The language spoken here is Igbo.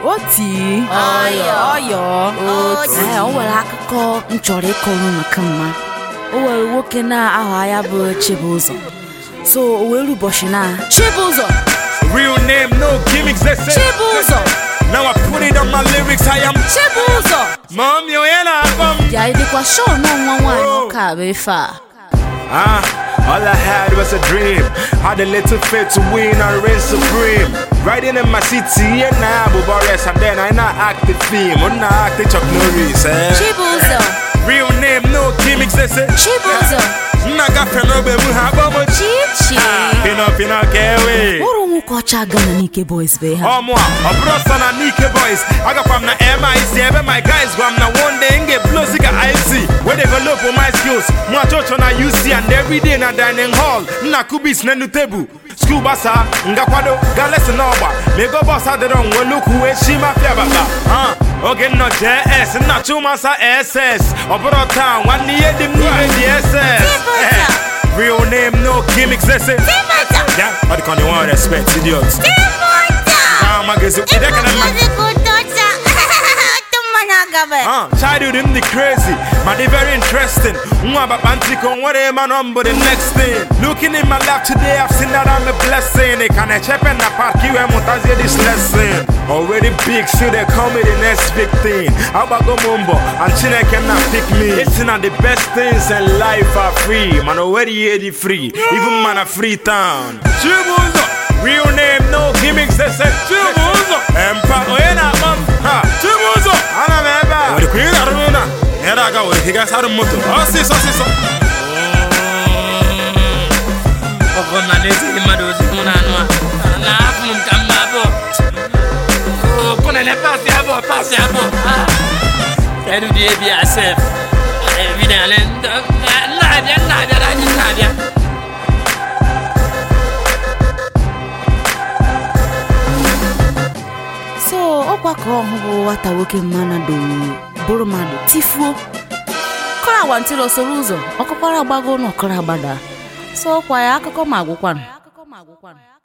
Oti Oyo o nwere akụkọ m chọrọ ịkọrọ maka mma. O nwere nwoke na-aha ya bụ Chibuzor. So o were ụbọchị na Chibuzor. Real name, no gimmicks, they say. Chibuzor. Now I put it on my lyrics, I am Chibuzor. Mom, you ain't a Ya idikwa show no nwa ka be fa. All I had was a dream. Had a little faith to win and reign supreme. Riding in my city and I have Boris, and then I not act the theme. I'm not act the Chuck Norris. Chibuzor. Real name, no gimmicks, they say. Chibuzor. Naga Fenobe Muhammad. Chichi. Pino, Kewe. Uru mukocha gana Nike Boys be ha. Oh, moi, a brother and Nike Boys. I got from the MIC, ever my guys go. I'm not one day and get blows like IC. Where they develop on my skills. My church on a UC and every day in a dining hall. Nakubis Nenutebu. School basa, Ngakwado, Gales and Oba. Mego boss had the wrong one look who is Shima Fiababa. Okay, not JS, not too much SS. Opera Town, 1 year the SS. Real name, no gimmicks, they say. Yeah, but the kind of one respect, idiots. Childhood in the crazy, but they very interesting. What am I on but the next thing? Looking in my lap today, I've seen that I'm a blessing. They can't check and park you and Montazi this lesson. Already big, so they call me the next big thing. How about go mumbo and China cannot pick me. It's not the best things in life are free. Man already here the free, even man a free town. Chibuzor, real name, no gimmicks. They say Chibuzor. Empire, Chibuzor. What the queen are doing now? Here I go. He got out of motor. Oh, see. Oh, come on, let's see him. Do it. No. Nah, come on. Oh, come on, pass it. Can you be yourself? Evidently, Nadia. So okwako ọhụrụ wata nwoke mana do bụrụ mmadụ tifuo kọrọ awantịrị osoro ụzọ ọkọkwara agbago n'ọkọrọ agbada so kwa ya akụkọ ma agwụkwanụ